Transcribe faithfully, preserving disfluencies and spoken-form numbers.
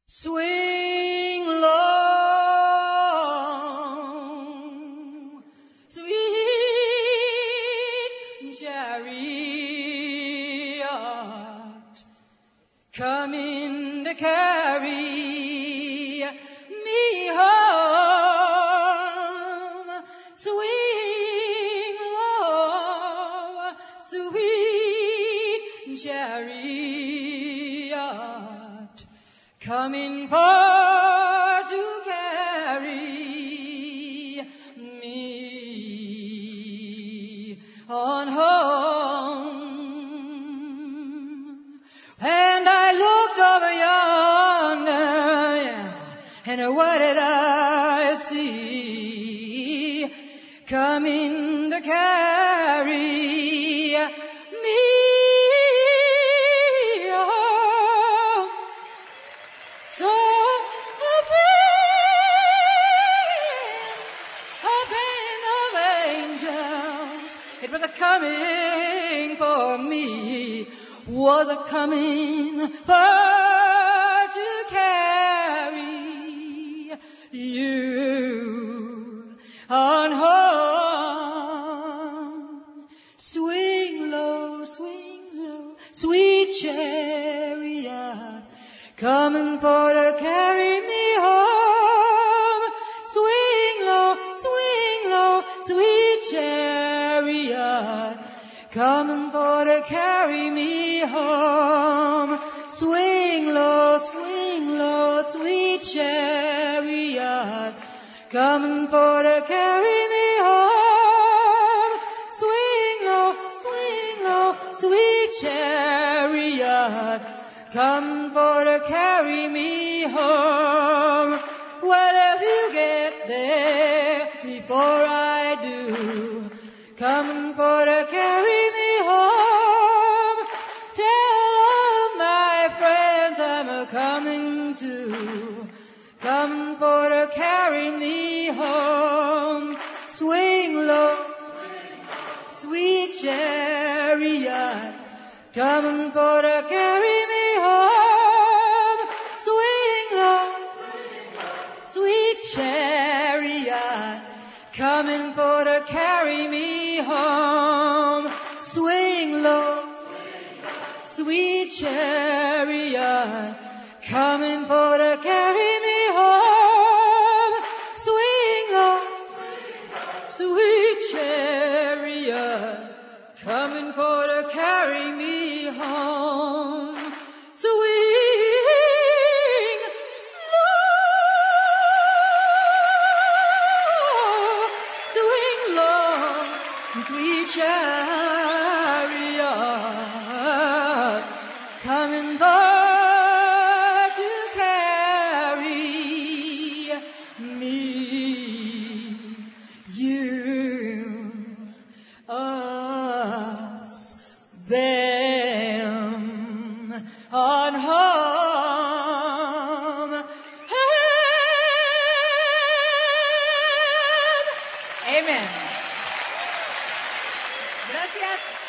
Swing low, sweet chariot, coming to carry me home. Swing low, sweet chariot, coming far to carry me on home. And I looked over yonder, yeah, and what did I see? Coming to carry me. It was a coming for me, was a coming for to carry you on home. Swing low, swing low, sweet chariot, coming for to carry me home. Swing low, swing low, sweet chariot, coming for to carry me home. Swing low, swing low, sweet chariot, coming for to carry me home. Swing low, swing low, sweet chariot, come for to carry me home. Well, if you get there before I do, come for to carry me home. Tell all my friends I'm coming too. Come for to carry me home. Swing low, sweet chariot, coming for to carry me home. Swing low, sweet chariot, coming for to carry me home. Swing low, sweet chariot, coming for to carry me home. Swing low, sweet chariot, coming for to carry me home. Swing low, swing low, sweet chariot, coming for to carry me, you, us, them, on home. Amen. Gracias.